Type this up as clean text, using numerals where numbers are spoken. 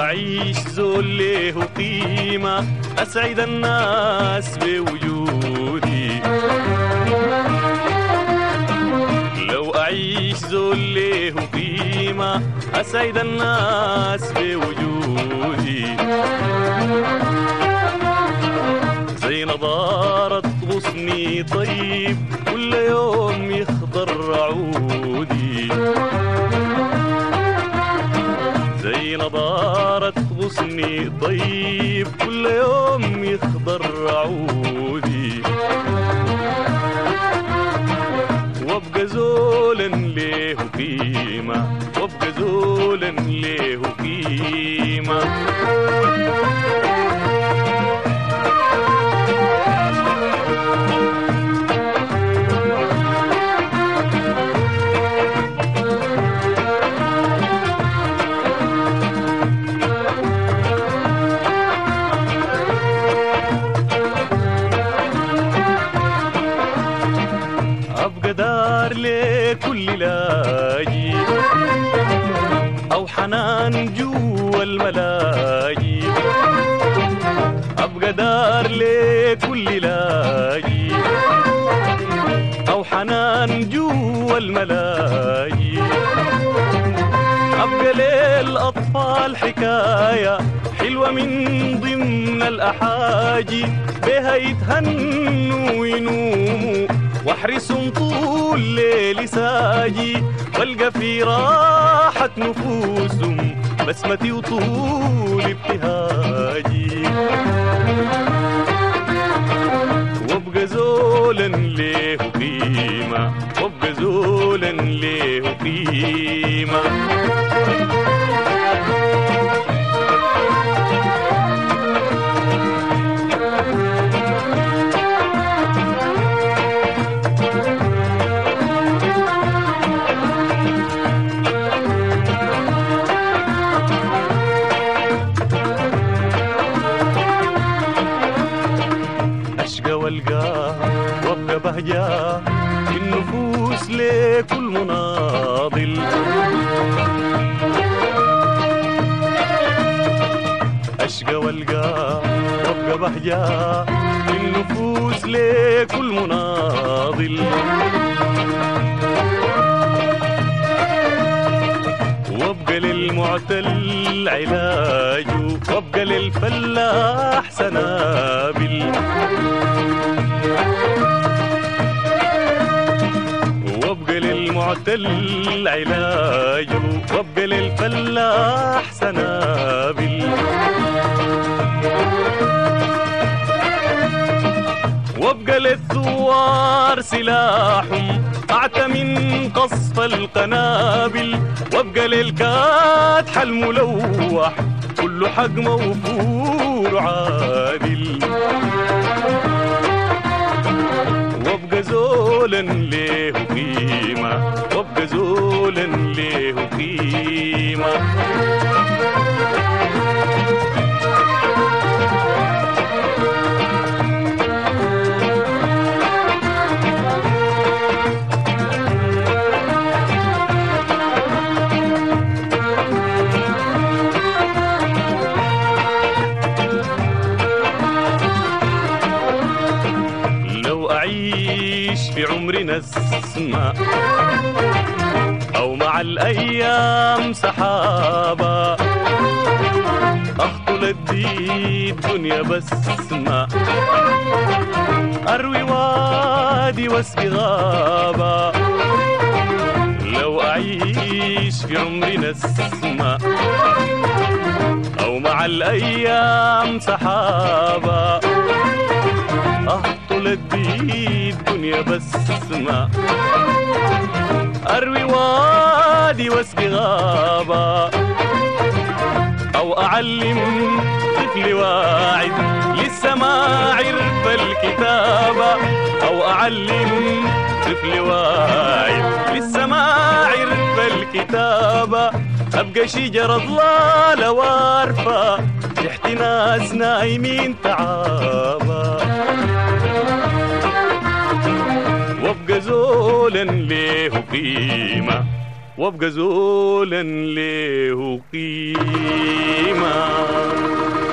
أعيش زول له قيمة أسعد الناس بوجودي. لو أعيش زول له قيمة أسعد الناس بوجودي. زي نضارة غصني طيب كل يوم يخضر عودي. زي نضارة غصني طيب كل يوم يخضر عودي. وابقى زولا له قيمة، وابقى زولا له قيمة. أبقى دار لكل لاجي أو حنان جوا الملاجي. أبقى دار لكل لاجي أو حنان جوا الملاجي. أبقى للأطفال حكاية حلوة من ضمن الأحاجي، بها يتهنوا وينوموا واحرسهم طول ليل ساجي. والقى في راحة نفوسهم بسمتي وطول ابتهاجي. وابقى زولا له قيمة، وابقى زولا له قيمة. والقاه وابقى بهجاه في النفوس لكل مناضل. اشقى والقاه وابقى بهجاه في النفوس لكل مناضل. وابقى للمعتل علاج، وابقى للفلاح سنابل. وابقى للمعتل علاج، وابقى للفلاح سنابل. وابقى للثوار سلاحهم أعتى من قصف القنابل. وابقى للكادح الملوح كل حق موفور عادل. وابقى زولا له قيمة، وابقى زولا له قيمة. أعيش في عمري نسمة أو مع الأيام سحابة. أخطو لدي الدنيا بسمة، أروي وادي واسقي غابة. لو أعيش في عمري نسمة أو مع الأيام سحابة. أهطل لدي الدنيا بسمة، أروي وادي واسقي غابة. أو أعلم طفل واعد لسه ما عرف الكتابة. أو أعلم طفل واعد لسه ما عرف الكتابة. أبقى شجرة ضلالة وارفة تحت ناس نايمين تعابة. وابقى زولا له قيمة، وابقى زولا له قيمة.